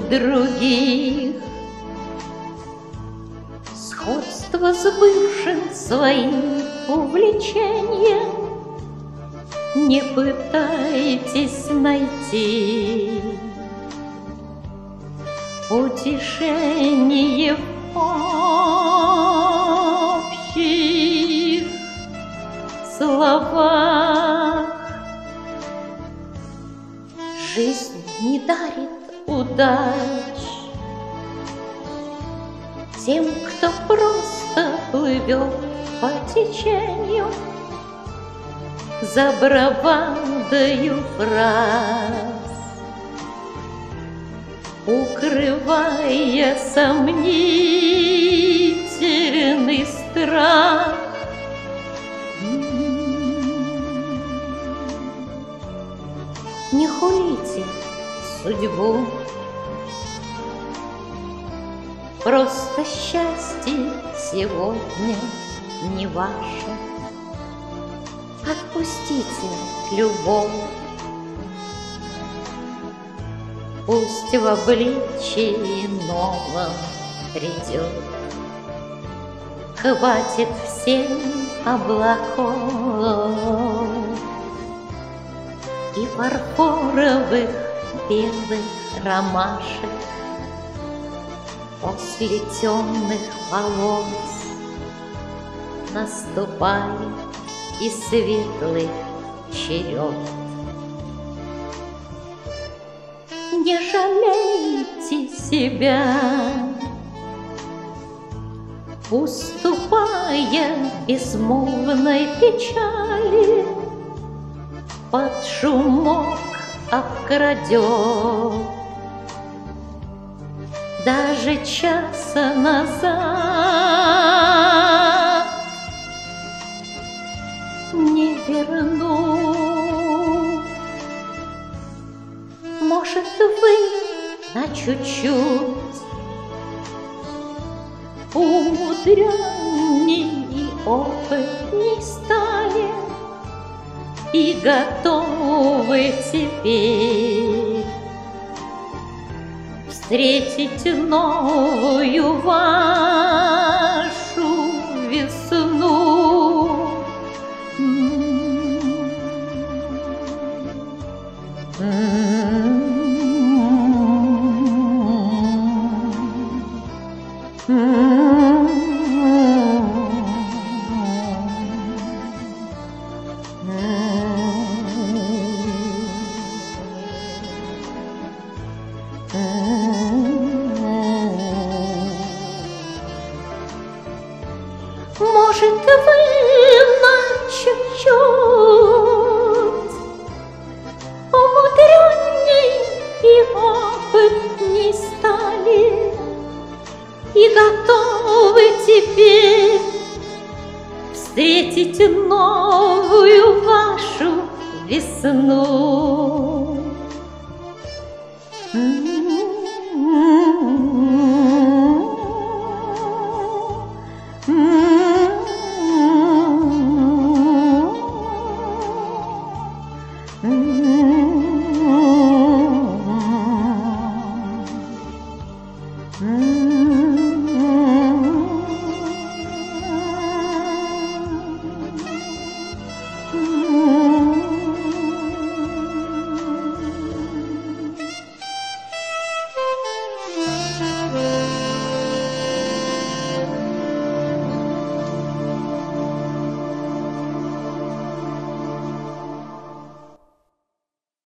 других. Сходство с бывшим своим увлечением не пытайтесь найти. Утешение в общих словах. Жизнь не дарит удач тем, кто просто плывет по течению за бравадою фраз, укрывая сомнительный страх. Не хулите судьбу, просто счастье сегодня не ваше. Отпустите любовь, пусть в обличии новом придет. Хватит всем облаков и фарфоровых белых ромашек. После темных полос наступает и светлых черед. Не жалейте себя, уступая безмолвной печали, под шумок обкрадет. Даже часа назад не верну. Может, вы на чуть-чуть умудренней и опытней стали и готовы теперь встретить новую вашу весну. Может, вы на чуть-чуть умудренней и опытней стали и готовы теперь встретить новую вашу весну.